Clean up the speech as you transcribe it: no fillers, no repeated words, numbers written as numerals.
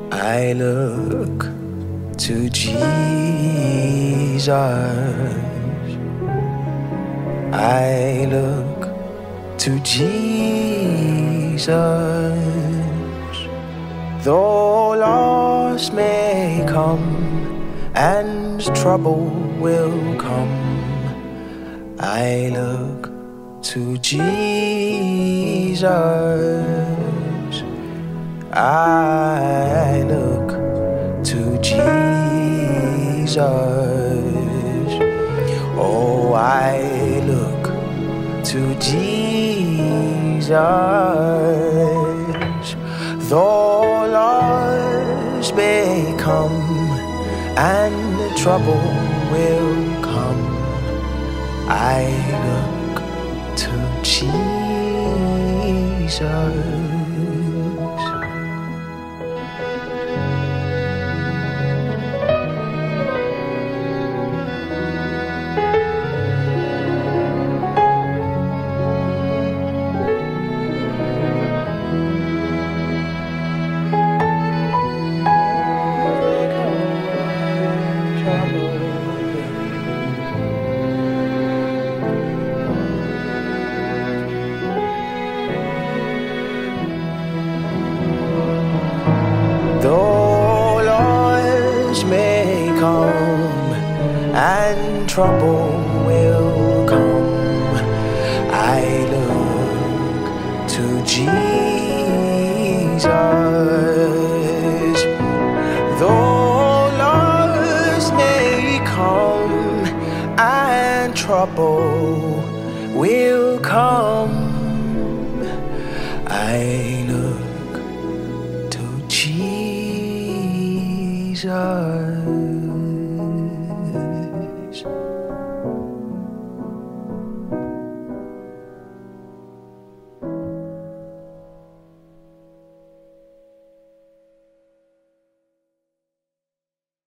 I look to Jesus. I look to Jesus. Though loss may come and trouble will come, I look to Jesus. I look to Jesus. Oh, I look to Jesus. Though loss may come and trouble will come, I look to Jesus. Though loss may come and trouble will come, I look to Jesus. Though loss may come and trouble will come, I look to Jesus.